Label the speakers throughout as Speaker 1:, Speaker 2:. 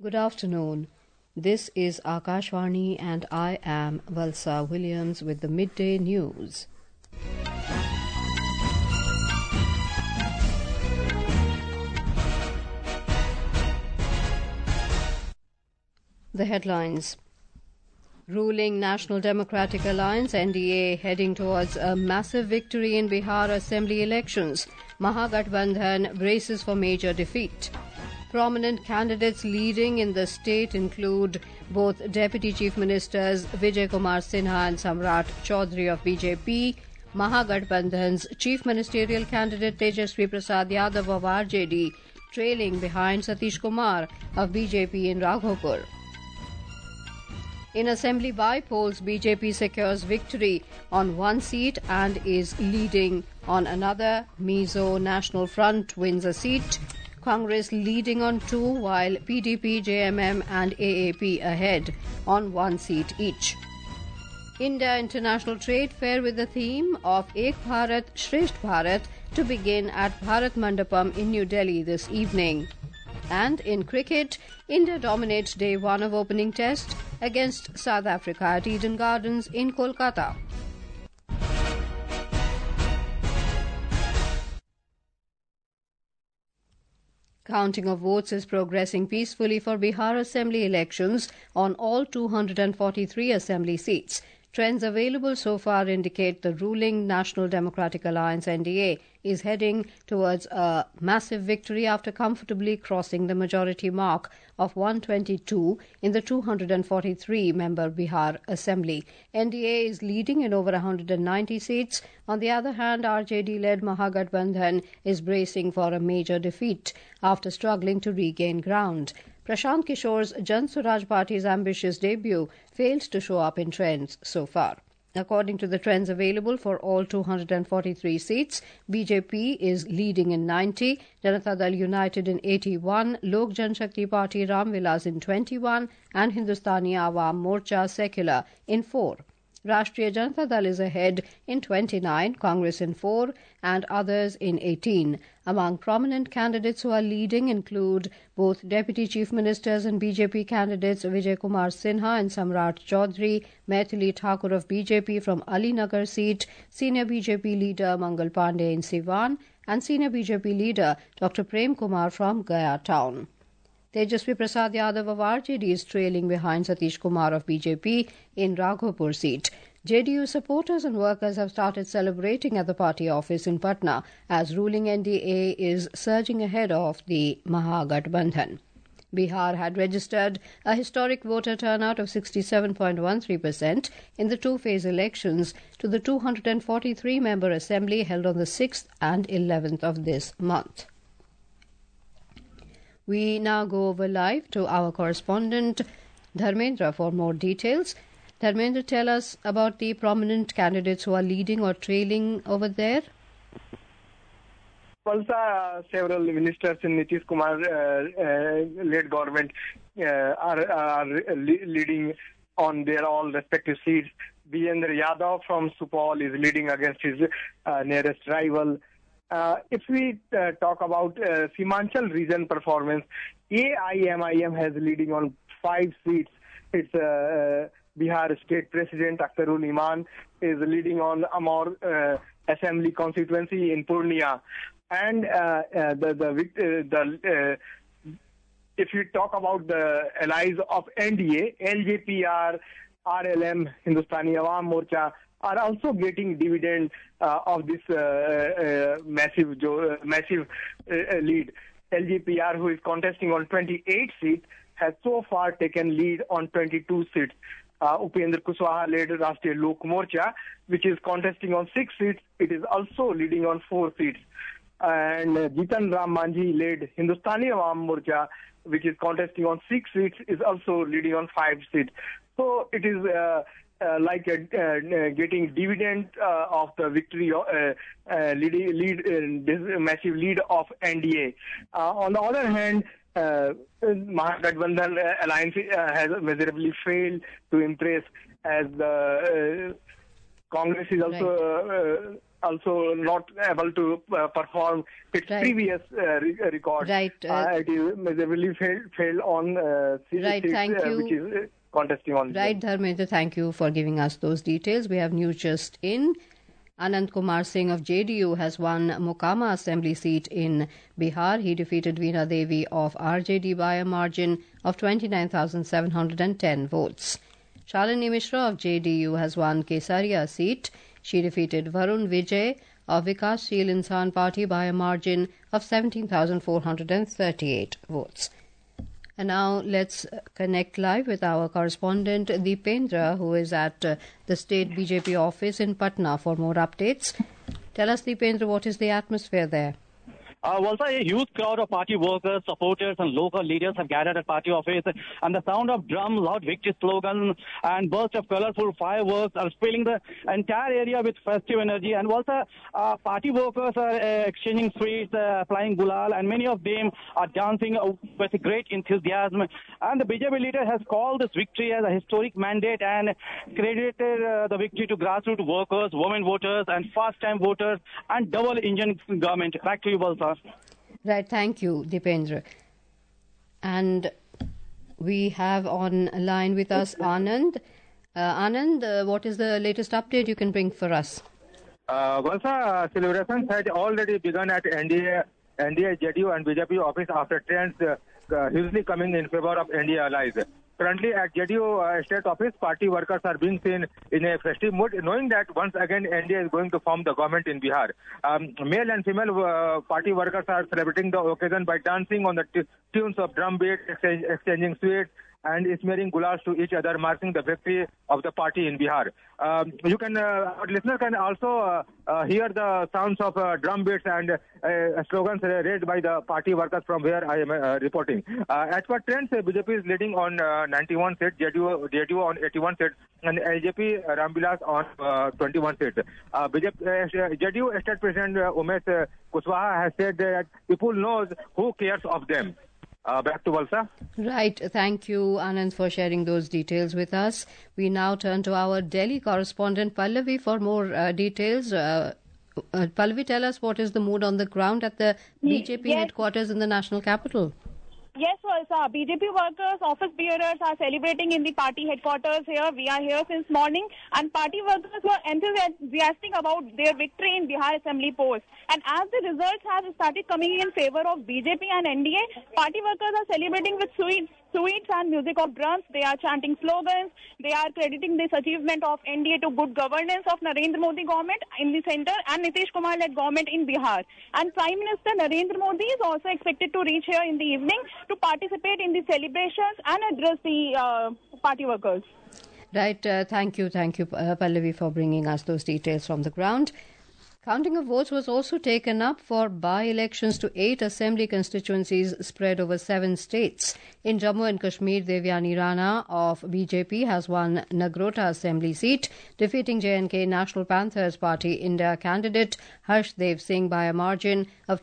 Speaker 1: Good afternoon. This is Akashvani and I am Valsa Williams with the midday news. The headlines. Ruling National Democratic Alliance NDA heading towards a massive victory in Bihar Assembly elections. Mahagathbandhan braces for major defeat. Prominent candidates leading in the state include both Deputy Chief Ministers Vijay Kumar Sinha and Samrat Chaudhary of BJP, Mahagathbandhan's Chief Ministerial candidate Tejaswi Prasad Yadav of RJD, trailing behind Satish Kumar of BJP in Raghopur. In Assembly by-polls, BJP secures victory on one seat and is leading on another. Mizo National Front wins a seat. Congress leading on two, while PDP, JMM and AAP ahead on one seat each. India International Trade Fair with the theme of Ek Bharat, Shresth Bharat to begin at Bharat Mandapam in New Delhi this evening. And in cricket, India dominates day one of opening test against South Africa at Eden Gardens in Kolkata. Counting of votes is progressing peacefully for Bihar Assembly elections on all 243 Assembly seats. Trends available so far indicate the ruling National Democratic Alliance NDA is heading towards a massive victory after comfortably crossing the majority mark of 122 in the 243-member Bihar Assembly. NDA is leading in over 190 seats. On the other hand, RJD-led Mahagathbandhan is bracing for a major defeat after struggling to regain ground. Prashant Kishore's Jan Swaraj Party's ambitious debut failed to show up in trends so far. According to the trends available for all 243 seats, BJP is leading in 90, Janata Dal United in 81, Lok Janshakti Party Ram Vilas in 21 and Hindustani Awam Morcha Secular in 4. Rashtriya Janata Dal is ahead in 29, Congress in 4 and others in 18. Among prominent candidates who are leading include both Deputy Chief Ministers and BJP candidates Vijay Kumar Sinha and Samrat Chaudhary, Maithili Thakur of BJP from Ali Nagar seat, Senior BJP leader Mangal Pandey in Siwan and Senior BJP leader Dr. Prem Kumar from Gaya town. Tejaswi Prasad Yadav of RJD is trailing behind Satish Kumar of BJP in Raghopur seat. JDU supporters and workers have started celebrating at the party office in Patna as ruling NDA is surging ahead of the Mahagathbandhan. Bihar had registered a historic voter turnout of 67.13% in the two-phase elections to the 243-member assembly held on the 6th and 11th of this month. We now go over live to our correspondent Dharmendra for more details. Dharmendra, tell us about the prominent candidates who are leading or trailing over there.
Speaker 2: Also, several ministers in Nitish Kumar led government are leading on their all respective seats. Vijendra Yadav from Supal is leading against his nearest rival. If we talk about Simanchal region performance, AIMIM has leading on 5 seats. It's Bihar State President Akhtarul Iman is leading on Amor Assembly constituency in Purnia. And if you talk about the allies of NDA, LJPR, RLM, Hindustani Awam Morcha are also getting dividend of this massive lead. LJPR, who is contesting on 28 seats, has so far taken lead on 22 seats. Upendra Kushwaha led Rashtriya Lok Morcha, which is contesting on 6 seats. It is also leading on 4 seats. And Jitan Ram Manjhi led Hindustani Awam Morcha, which is contesting on 6 seats, is also leading on 5 seats. So it is getting dividend of the victory, this massive lead of NDA. On the other hand, Mahagathbandhan alliance has miserably failed to impress, as the Congress is also also not able to perform its previous record.
Speaker 1: Right.
Speaker 2: It is miserably failed on
Speaker 1: seats,
Speaker 2: which is contesting on.
Speaker 1: Right, Dharmendra, thank you for giving us those details. We have news just in. Anand Kumar Singh of JDU has won Mokama Assembly seat in Bihar. He defeated Veena Devi of RJD by a margin of 29,710 votes. Shalini Mishra of JDU has won Kesaria seat. She defeated Varun Vijay of Vikashsheel Insan Party by a margin of 17,438 votes. And now let's connect live with our correspondent Deependra, who is at the state BJP office in Patna for more updates. Tell us, Deependra, what is the atmosphere there?
Speaker 3: Also, a huge crowd of party workers, supporters and local leaders have gathered at party office, and the sound of drums, loud victory slogans and bursts of colorful fireworks are filling the entire area with festive energy. And also, party workers are exchanging sweets, flying gulal, and many of them are dancing with great enthusiasm. And the BJP leader has called this victory as a historic mandate and credited the victory to grassroots workers, women voters and first-time voters and double-engine government. Back to you, Valsa.
Speaker 1: Right, thank you, Deependra. And we have on line with us Anand. Anand, what is the latest update you can bring for us?
Speaker 4: Valsa, celebrations had already begun at NDA, JDU and BJP office after trends hugely coming in favor of NDA allies. Currently at JDU state office, party workers are being seen in a festive mood, knowing that once again NDA is going to form the government in Bihar. Male and female party workers are celebrating the occasion by dancing on the tunes of drum beats, exchanging sweets, and smearing gulash to each other, marking the victory of the party in Bihar. Our listeners can also hear the sounds of drum beats and slogans raised by the party workers from where I am reporting. As per trends, BJP is leading on 91 seats, JDU on 81 seats, and LJP Ramvilas on 21 seats. JDU State President Umesh Kushwaha has said that people knows who cares of them. Back to Valsa.
Speaker 1: Right. Thank you, Anand, for sharing those details with us. We now turn to our Delhi correspondent, Pallavi, for more details. Pallavi, tell us what is the mood on the ground at the BJP headquarters in the national capital.
Speaker 5: Yes, Valsa. BJP workers, office bearers are celebrating in the party headquarters here. We are here since morning, and party workers were enthusiastic about their victory in Bihar Assembly post. And as the results have started coming in favor of BJP and NDA, party workers are celebrating with sweets and music of drums. They are chanting slogans. They are crediting this achievement of NDA to good governance of Narendra Modi government in the center and Nitish Kumar-led government in Bihar. And Prime Minister Narendra Modi is also expected to reach here in the evening to participate in the celebrations and address the party workers.
Speaker 1: Right. Thank you, Pallavi, for bringing us those details from the ground. Counting of votes was also taken up for by-elections to 8 assembly constituencies spread over 7 states. In Jammu and Kashmir, Devyani Rana of BJP has won Nagrota assembly seat, defeating J&K National Panthers Party India candidate Harshdev Singh by a margin of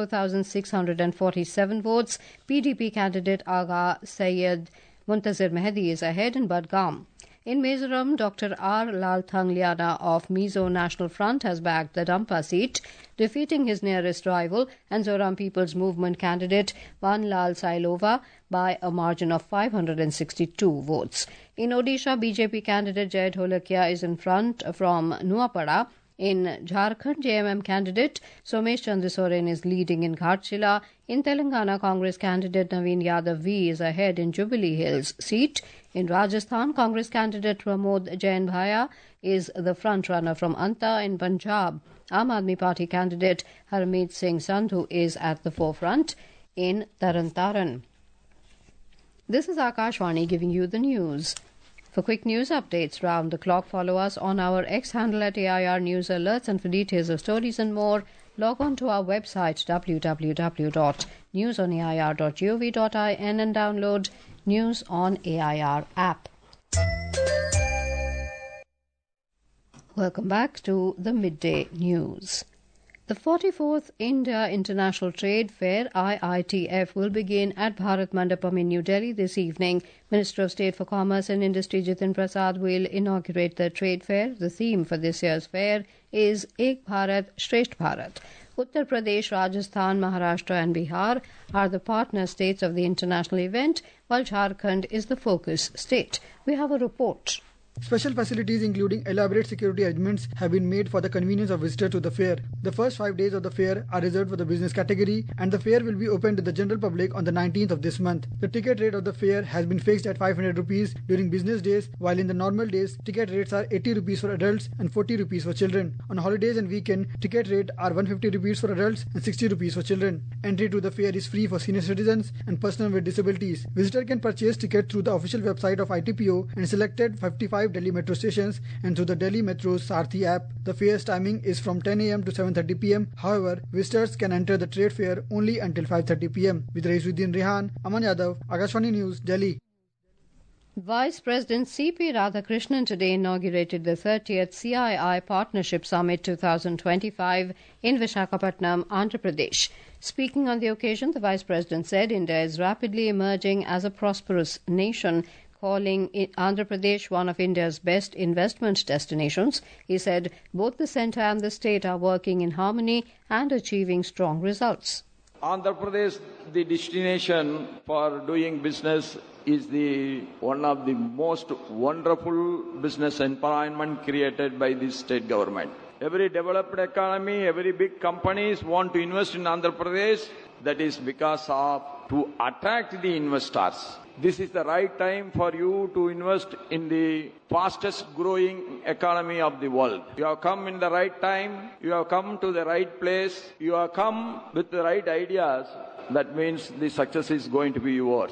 Speaker 1: 24,647 votes. PDP candidate Agha Syed Muntazir Mehdi is ahead in Budgam. In Mizoram, Dr. R. Lalthang Liana of Mizo National Front has bagged the Dampa seat, defeating his nearest rival, Mizoram People's Movement candidate Vanlal Sailova by a margin of 562 votes. In Odisha, BJP candidate Jay Dholakia is in front from Nuapada. In Jharkhand, JMM candidate Somesh Chandra Soren is leading in Ghatshila. In Telangana, Congress candidate Naveen Yadav V is ahead in Jubilee Hills seat. In Rajasthan, Congress candidate Pramod Jain Bhaya is the front-runner from Anta. In Punjab, Aam Aadmi Party candidate Harmeet Singh Sandhu is at the forefront in Taran Taran. This is Akashvani giving you the news. For quick news updates round the clock, follow us on our X handle at AIR News Alerts, and for details of stories and more, log on to our website www.newsonair.gov.in and download News on AIR app. Welcome back to the Midday News. The 44th India International Trade Fair IITF will begin at Bharat Mandapam in New Delhi this evening. Minister of State for Commerce and Industry Jitin Prasad will inaugurate the trade fair. The theme for this year's fair is Ek Bharat Shresth Bharat. Uttar Pradesh, Rajasthan, Maharashtra and Bihar are the partner states of the international event, while Jharkhand is the focus state. We have a report.
Speaker 6: Special facilities including elaborate security arrangements have been made for the convenience of visitors to the fair. The first 5 days of the fair are reserved for the business category and the fair will be open to the general public on the 19th of this month. The ticket rate of the fair has been fixed at 500 rupees during business days, while in the normal days ticket rates are 80 rupees for adults and 40 rupees for children. On holidays and weekend, ticket rate are 150 rupees for adults and 60 rupees for children. Entry to the fair is free for senior citizens and persons with disabilities. Visitor can purchase ticket through the official website of ITPO and selected 55 Delhi metro stations and through the Delhi Metro's Sarthi app. The fair's timing is from 10 a.m. to 7:30 p.m. However, visitors can enter the trade fair only until 5:30 p.m. With Raisuddin Rehan, Aman Yadav, Akashvani News, Delhi.
Speaker 1: Vice President C.P. Radhakrishnan today inaugurated the 30th CII Partnership Summit 2025 in Visakhapatnam, Andhra Pradesh. Speaking on the occasion, the Vice President said India is rapidly emerging as a prosperous nation, calling Andhra Pradesh one of India's best investment destinations. He said both the centre and the state are working in harmony and achieving strong results.
Speaker 7: Andhra Pradesh, the destination for doing business, is one of the most wonderful business environment created by the state government. Every developed economy, every big companies want to invest in Andhra Pradesh. That is because of to attract the investors. This is the right time for you to invest in the fastest growing economy of the world. You have come in the right time, you have come to the right place, you have come with the right ideas. That means the success is going to be yours.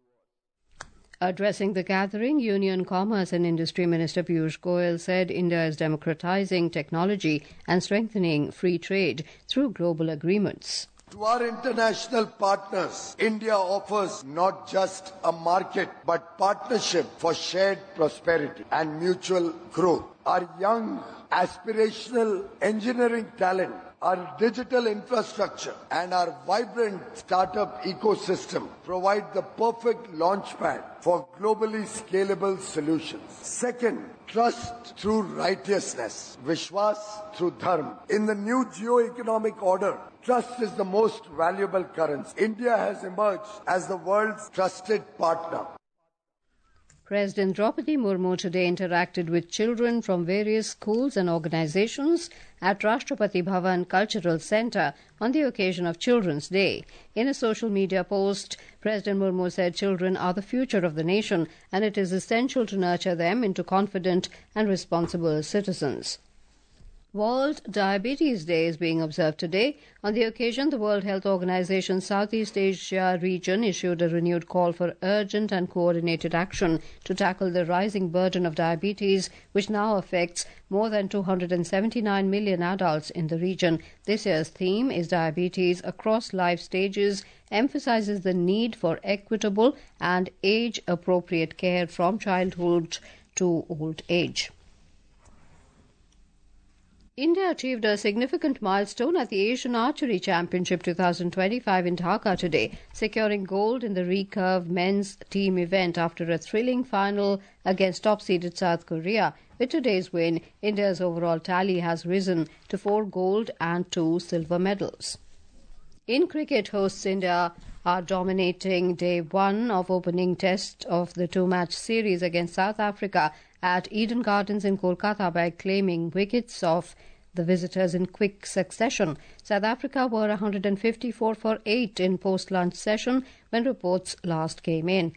Speaker 1: Addressing the gathering, Union Commerce and Industry Minister Piyush Goyal said India is democratizing technology and strengthening free trade through global agreements.
Speaker 8: To our international partners, India offers not just a market, but partnership for shared prosperity and mutual growth. Our young, aspirational engineering talent, our digital infrastructure, and our vibrant startup ecosystem provide the perfect launchpad for globally scalable solutions. Second, trust through righteousness, Vishwas through dharma. In the new geo-economic order, trust is the most valuable currency. India has emerged as the world's trusted partner.
Speaker 1: President Draupadi Murmu today interacted with children from various schools and organizations at Rashtrapati Bhavan Cultural Centre on the occasion of Children's Day. In a social media post, President Murmu said children are the future of the nation and it is essential to nurture them into confident and responsible citizens. World Diabetes Day is being observed today. On the occasion, the World Health Organization Southeast Asia region issued a renewed call for urgent and coordinated action to tackle the rising burden of diabetes, which now affects more than 279 million adults in the region. This year's theme is Diabetes Across Life Stages, emphasizes the need for equitable and age-appropriate care from childhood to old age. India achieved a significant milestone at the Asian Archery Championship 2025 in Dhaka today, securing gold in the recurve men's team event after a thrilling final against top-seeded South Korea. With today's win, India's overall tally has risen to 4 gold and 2 silver medals. In cricket, hosts India are dominating day 1 of opening test of the 2-match series against South Africa at Eden Gardens in Kolkata by claiming wickets of the visitors in quick succession. South Africa were 154 for 8 in post-lunch session when reports last came in.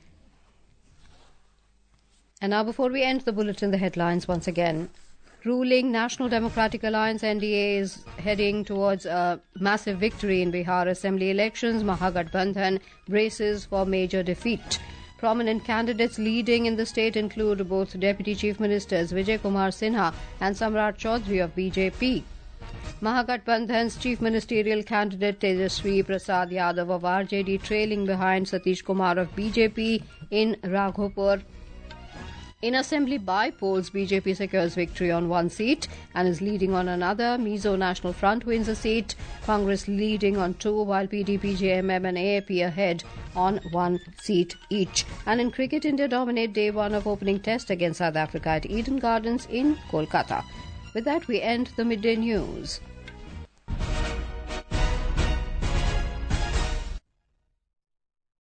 Speaker 1: And now, before we end the bulletin, the headlines once again. Ruling National Democratic Alliance NDA is heading towards a massive victory in Bihar Assembly elections. Mahagathbandhan braces for major defeat. Prominent candidates leading in the state include both Deputy Chief Ministers Vijay Kumar Sinha and Samrat Chaudhary of BJP. Mahagathbandhan's Chief Ministerial candidate Tejaswi Prasad Yadav of RJD trailing behind Satish Kumar of BJP in Raghopur. In Assembly by-polls, BJP secures victory on one seat and is leading on another. Mizo National Front wins a seat. Congress leading on two, while PDP, JMM and AAP ahead on one seat each. And in cricket, India dominate day one of opening test against South Africa at Eden Gardens in Kolkata. With that, we end the midday news.